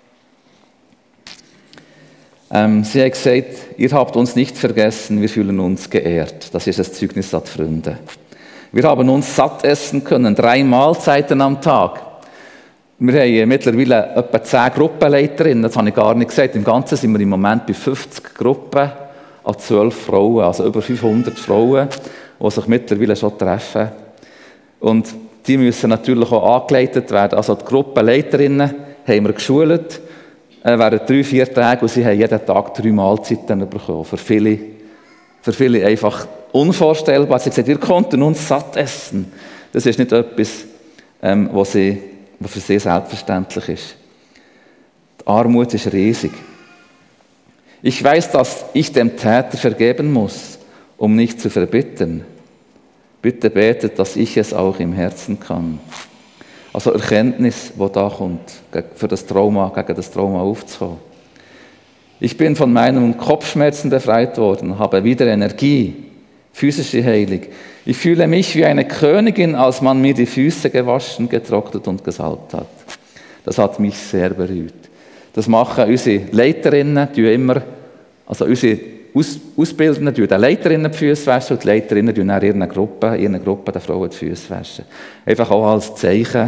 Sie haben gesagt, ihr habt uns nicht vergessen, wir fühlen uns geehrt. Das ist das Zeugnis an die Freunde. Wir haben uns satt essen können, 3 Mahlzeiten am Tag. Wir haben mittlerweile etwa 10 Gruppenleiterinnen, das habe ich gar nicht gesagt. Im Ganzen sind wir im Moment bei 50 Gruppen an 12 Frauen, also über 500 Frauen, die sich mittlerweile schon treffen. Und die müssen natürlich auch angeleitet werden. Also die Gruppenleiterinnen haben wir geschult, während 3-4 Tage, und sie haben jeden Tag 3 Mahlzeiten bekommen. Für viele einfach unvorstellbar. Sie haben gesagt, wir konnten uns satt essen. Das ist nicht etwas, was für sie selbstverständlich ist. Die Armut ist riesig. Ich weiß, dass ich dem Täter vergeben muss, um nicht zu verbittern. Bitte betet, dass ich es auch im Herzen kann. Also Erkenntnis, die da kommt, für das Trauma, gegen das Trauma aufzukommen. Ich bin von meinen Kopfschmerzen befreit worden, habe wieder Energie, physische Heilung. Ich fühle mich wie eine Königin, als man mir die Füße gewaschen, getrocknet und gesalbt hat. Das hat mich sehr berührt. Das machen unsere Leiterinnen, die immer, also unsere Ausbildenden, die den Leiterinnen die Füße waschen und die Leiterinnen die ihren Gruppen der Frauen die Füße waschen. Einfach auch als Zeichen,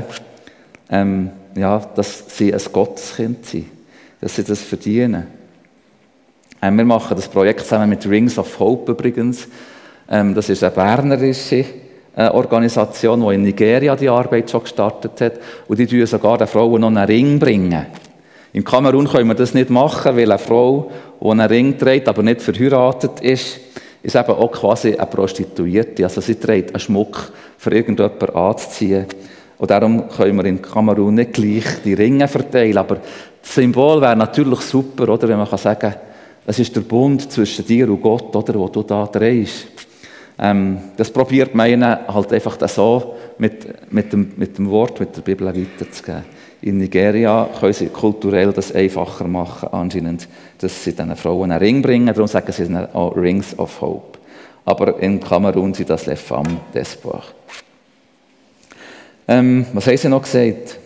dass sie ein Gotteskind sind, dass sie das verdienen. Wir machen das Projekt zusammen mit Rings of Hope übrigens. Das ist eine bernerische Organisation, die in Nigeria die Arbeit schon gestartet hat. Und die bringen sogar den Frauen noch einen Ring bringen. In Kamerun können wir das nicht machen, weil eine Frau, die einen Ring trägt, aber nicht verheiratet ist eben auch quasi eine Prostituierte. Also sie trägt einen Schmuck, für irgendjemanden anzuziehen. Und darum können wir in Kamerun nicht gleich die Ringe verteilen. Aber das Symbol wäre natürlich super, oder, wenn man sagen kann, es ist der Bund zwischen dir und Gott, oder, wo du da drehst. Das probiert man ihnen halt einfach so mit dem Wort, mit der Bibel weiterzugeben. In Nigeria können sie kulturell das einfacher machen, anscheinend, dass sie diesen Frauen einen Ring bringen. Darum sagen sie auch Rings of Hope. Aber in Kamerun sind das Les Femmes d'Espoir. Was haben sie noch gesagt?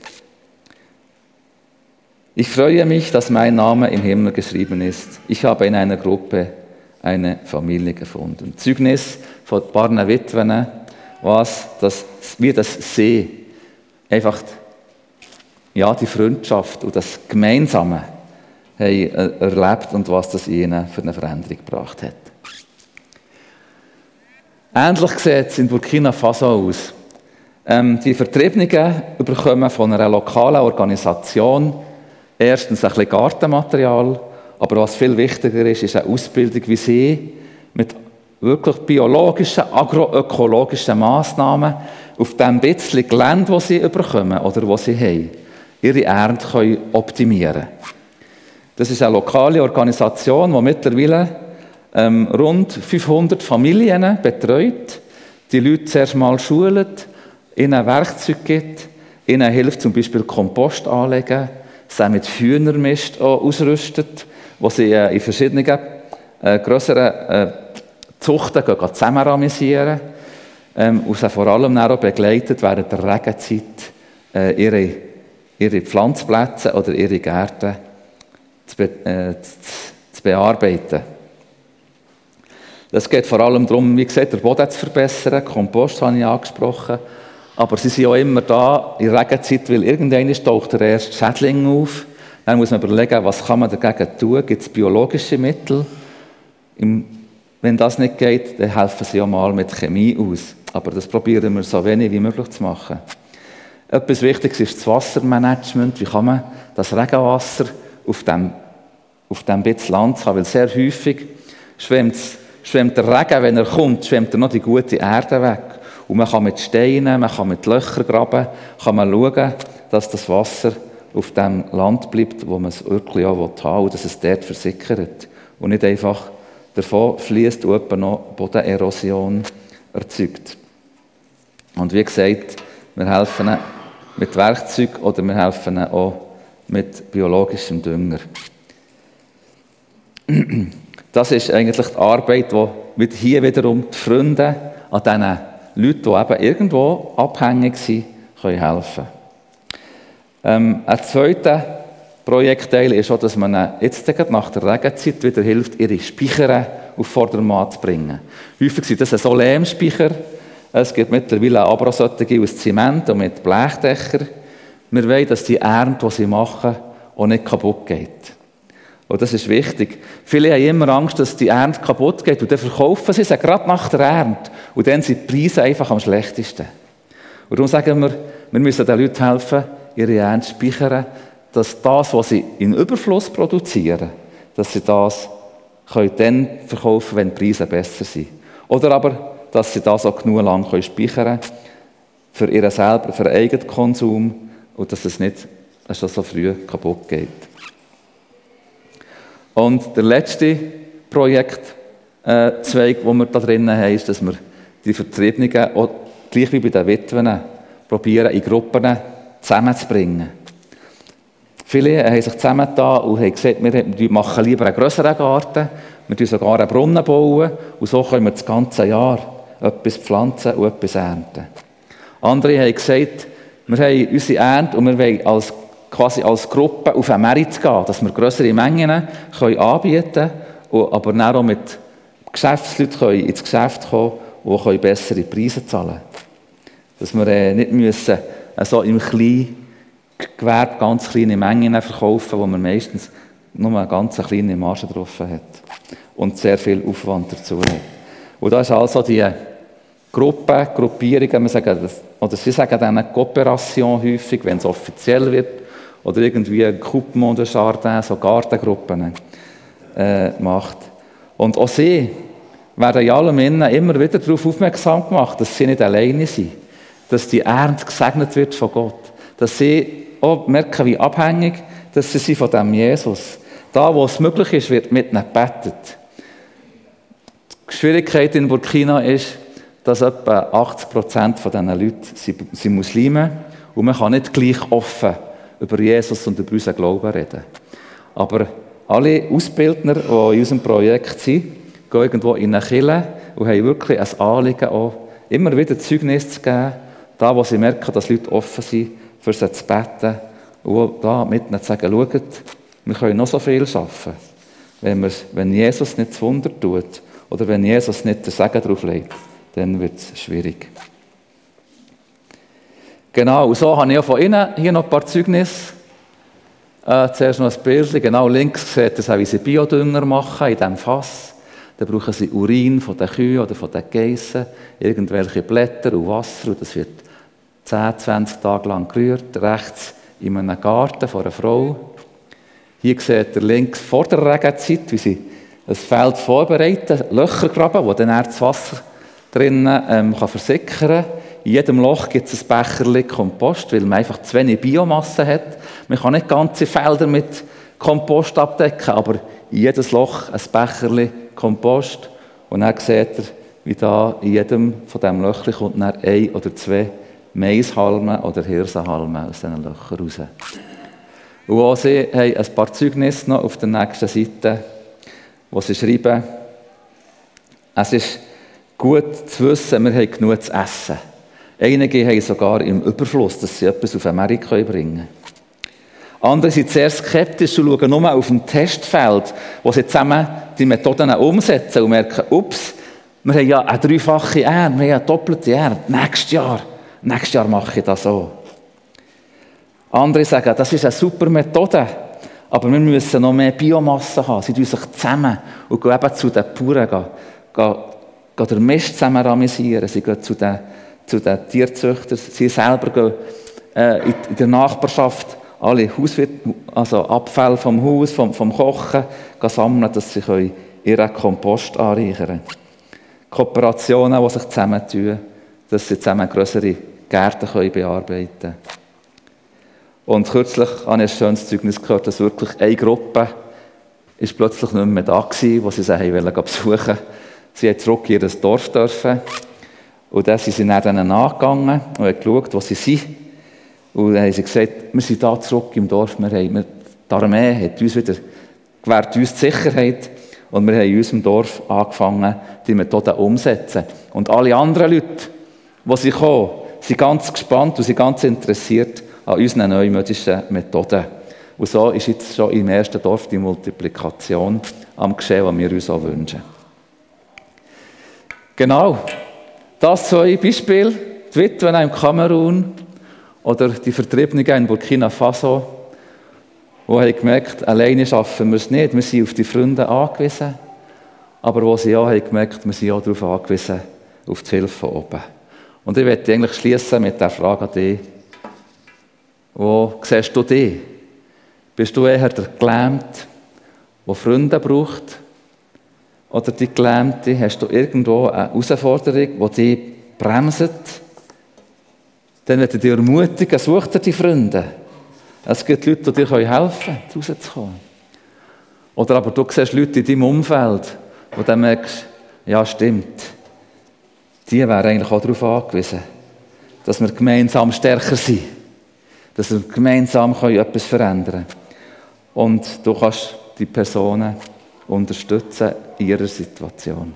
Ich freue mich, dass mein Name im Himmel geschrieben ist. Ich habe in einer Gruppe eine Familie gefunden. Zeugnis von ein paar Witwen, wie das See einfach die Freundschaft und das Gemeinsame haben erlebt und was das ihnen für eine Veränderung gebracht hat. Ähnlich sieht es in Burkina Faso aus. Die Vertriebenen bekommen von einer lokalen Organisation erstens ein bisschen Gartenmaterial, aber was viel wichtiger ist eine Ausbildung wie sie mit wirklich biologischen, agroökologischen Massnahmen auf dem bisschen Gelände, das sie bekommen oder das sie haben, ihre Ernte können optimieren. Das ist eine lokale Organisation, die mittlerweile rund 500 Familien betreut, die Leute zuerst mal schult, ihnen Werkzeug gibt, ihnen hilft zum Beispiel Kompost anlegen, sie mit Hühnermist ausrüstet, wo sie in verschiedenen grösseren Zuchten zusammenramisieren. und sie vor allem auch begleitet während der Regenzeit ihre Pflanzplätze oder ihre Gärten zu bearbeiten. Es geht vor allem darum, wie gesagt, den Boden zu verbessern. Kompost habe ich angesprochen. Aber sie sind auch immer da in der Regenzeit, weil irgendwann taucht der erste Schädling auf. Dann muss man überlegen, was kann man dagegen tun? Gibt es biologische Mittel? Wenn das nicht geht, dann helfen sie auch mal mit Chemie aus. Aber das probieren wir so wenig wie möglich zu machen. Etwas Wichtiges ist das Wassermanagement. Wie kann man das Regenwasser auf dem bisschen Land haben? Weil sehr häufig schwemmt der Regen, wenn er kommt, schwemmt er noch die gute Erde weg. Und man kann mit Steinen, man kann mit Löchern graben, kann man schauen, dass das Wasser auf dem Land bleibt, wo man es wirklich auch haben will, und dass es dort versickert. Und nicht einfach davon fließt und etwa noch Bodenerosion erzeugt. Und wie gesagt, wir helfen ihnen mit Werkzeug oder wir helfen ihnen auch mit biologischem Dünger. Das ist eigentlich die Arbeit, die hier wiederum die Freunde an diesen Leuten, die eben irgendwo abhängig sind, können helfen. Ein zweiter Projektteil ist auch, dass man jetzt nach der Regenzeit wieder hilft, ihre Speicher auf Vordermann zu bringen. Häufig sind das so Lehmspeicher. Es gibt mittlerweile aber auch solche aus Zement und mit Blechdächern. Wir wollen, dass die Ernte, die sie machen, auch nicht kaputt geht. Und das ist wichtig. Viele haben immer Angst, dass die Ernte kaputt geht und dann verkaufen sie gerade nach der Ernte. Und dann sind die Preise einfach am schlechtesten. Und darum sagen wir müssen den Leuten helfen, ihre Ernte zu speichern, dass das, was sie in Überfluss produzieren, dass sie das dann verkaufen können, wenn die Preise besser sind. Oder aber, dass sie das auch genug lang speichern können für ihren selber, für den eigenen Konsum und dass es nicht schon so früh kaputt geht. Und der letzte Projektzweig, den wir da drinnen haben, ist, dass wir die Vertriebenen, auch gleich wie bei den Witwen, probieren, in Gruppen zusammenzubringen. Viele haben sich zusammengetan und haben gesagt, wir machen lieber einen grösseren Garten, wir bauen sogar einen Brunnen bauen und so können wir das ganze Jahr etwas pflanzen und etwas ernten. Andere haben gesagt, wir haben unsere Ernte und wir wollen quasi als Gruppe auf einen Markt gehen, dass wir grössere Mengen anbieten können, aber dann auch mit Geschäftsleuten ins Geschäft kommen und bessere Preise zahlen können. Dass wir nicht müssen so im kleinen Gewerbe ganz kleine Mengen verkaufen, wo man meistens nur eine ganz kleine Marge drauf hat und sehr viel Aufwand dazu hat. Und da ist also die Gruppierungen, sie sagen dann Kooperation häufig, wenn es offiziell wird, oder irgendwie Coupement de Jardin, so Gartengruppen macht. Und auch sie werden in allem immer wieder darauf aufmerksam gemacht, dass sie nicht alleine sind, dass die Ernte gesegnet wird von Gott, dass sie auch merken, wie abhängig dass sie sind von dem Jesus. Da, wo es möglich ist, wird mit ihnen gebetet. Die Schwierigkeit in Burkina ist, dass etwa 80% von diesen Leuten sind Muslime und man kann nicht gleich offen über Jesus und über unseren Glauben reden. Aber alle Ausbildner, die in unserem Projekt sind, gehen irgendwo in eine Kirche und haben wirklich ein Anliegen, auch immer wieder Zeugnis zu geben, da wo sie merken, dass Leute offen sind, für sie zu beten und da mit ihnen zu sagen, schaut, wir können noch so viel schaffen, wenn Jesus nicht das Wunder tut oder wenn Jesus nicht den Segen drauf legt, dann wird es schwierig. Genau, und so habe ich auch von Ihnen hier noch ein paar Zeugnisse. Zuerst noch ein Bild. Genau links sieht ihr, wie sie Biodünger machen in diesem Fass. Dann brauchen sie Urin von den Kühen oder von den Geissen, irgendwelche Blätter und Wasser. Und das wird 10, 20 Tage lang gerührt. Rechts in einem Garten von einer Frau. Hier seht ihr links vor der Regenzeit, wie sie ein Feld vorbereiten, Löcher graben, wo dann das Wasser drinnen versickern kann. In jedem Loch gibt es ein Becherchen Kompost, weil man einfach zu wenig Biomasse hat. Man kann nicht ganze Felder mit Kompost abdecken, aber in jedes Loch ein Becherchen Kompost. Und dann seht ihr, wie da in jedem von diesen Löchern kommt dann 1 oder 2 Maishalmen oder Hirsenhalmen aus diesen Löchern raus. Und auch sie haben ein paar Zeugnisse noch auf der nächsten Seite, wo sie schreiben, es ist gut zu wissen, wir haben genug zu essen. Einige haben sogar im Überfluss, dass sie etwas auf den Markt bringen können. Andere sind sehr skeptisch und schauen nur auf dem Testfeld, wo sie zusammen die Methoden umsetzen und merken, ups, wir haben ja eine dreifache Ernte, wir haben eine doppelte Ernte. Nächstes Jahr mache ich das so. Andere sagen, das ist eine super Methode, aber wir müssen noch mehr Biomasse haben. Sie tun sich zusammen und gehen eben zu den Bauern, gehen den Mist zusammen ramisieren. Sie gehen zu den Tierzüchtern. Sie selber gehen in der Nachbarschaft alle Abfälle vom Haus, vom Kochen sammeln, dass sie ihren Kompost anreichern können. Kooperationen, die sich zusammentun, dass sie zusammen grössere Gärten bearbeiten können. Und kürzlich habe ich ein schönes Zeugnis gehört, dass wirklich eine Gruppe ist plötzlich nicht mehr da war, wo sie sie besuchen wollten. Sie haben zurück in ihr Dorf dürfen. Und dann sind sie dann denen angegangen und haben geschaut, wo sie sind. Und dann haben sie gesagt, wir sind hier zurück im Dorf. Die Armee hat uns wieder gewährt uns die Sicherheit. Und wir haben in unserem Dorf angefangen, die Methoden umzusetzen. Und alle anderen Leute, die sie kommen, sind ganz gespannt und sind ganz interessiert an unseren neumodischen Methoden. Und so ist jetzt schon im ersten Dorf die Multiplikation am Geschehen, was wir uns auch wünschen. Genau, das zwei Beispiele, die Witwen im Kamerun oder die Vertriebenen in Burkina Faso, die haben gemerkt, alleine schaffen wir es nicht, wir sind auf die Freunde angewiesen, aber wo sie auch haben gemerkt, wir sind auch darauf angewiesen, auf die Hilfe von oben. Und ich möchte eigentlich schließen mit der Frage an dich, wo siehst du dich? Bist du eher der Gelähmte, der Freunde braucht? Oder die Gelähmte, hast du irgendwo eine Herausforderung, die dich bremst? Dann wird er dich ermutigen, such dir die Freunde. Es gibt Leute, die dir helfen können, rauszukommen. Oder aber du siehst Leute in deinem Umfeld, wo du merkst, ja stimmt, die wären eigentlich auch darauf angewiesen, dass wir gemeinsam stärker sind. Dass wir gemeinsam etwas verändern können. Und du kannst die Personen unterstützen in ihrer Situation.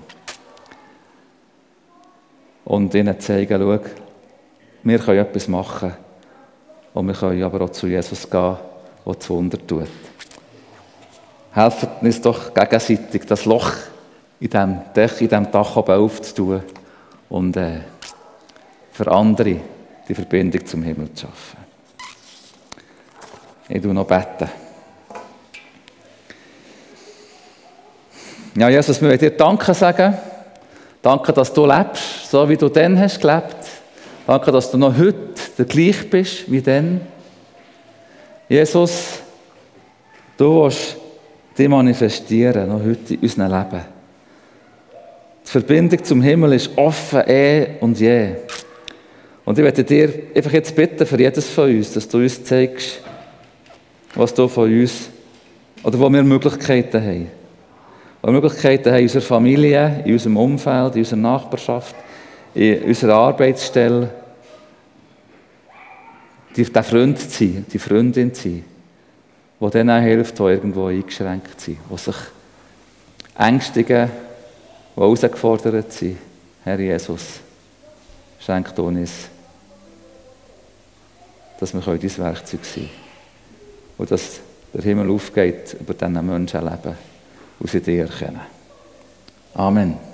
Und ihnen zeigen, schau, wir können etwas machen. Und wir können aber auch zu Jesus gehen, der das Wunder tut. Helfen uns doch gegenseitig, das Loch in diesem Dach oben aufzutun und für andere die Verbindung zum Himmel zu schaffen. Ich bete noch. Ja, Jesus, wir wollen dir Danke sagen. Danke, dass du lebst, so wie du dann hast gelebt. Danke, dass du noch heute der gleich bist wie dann. Jesus, du willst dich manifestieren, noch heute in unserem Leben. Die Verbindung zum Himmel ist offen, und je. Und ich möchte dir einfach jetzt bitten für jedes von uns, dass du uns zeigst, was du von uns, oder wo wir Möglichkeiten haben. Wo wir Möglichkeiten haben in unserer Familie, in unserem Umfeld, in unserer Nachbarschaft, in unserer Arbeitsstelle, der Freund zu sein, die Freundin zu sein, die denen auch hilft, die irgendwo eingeschränkt sind, die sich ängstigen, die herausgefordert sind. Herr Jesus, schenk uns, dass wir dein Werkzeug sein können. Und dass der Himmel aufgeht über diesen Menschenleben und sie dich erkennen. Amen.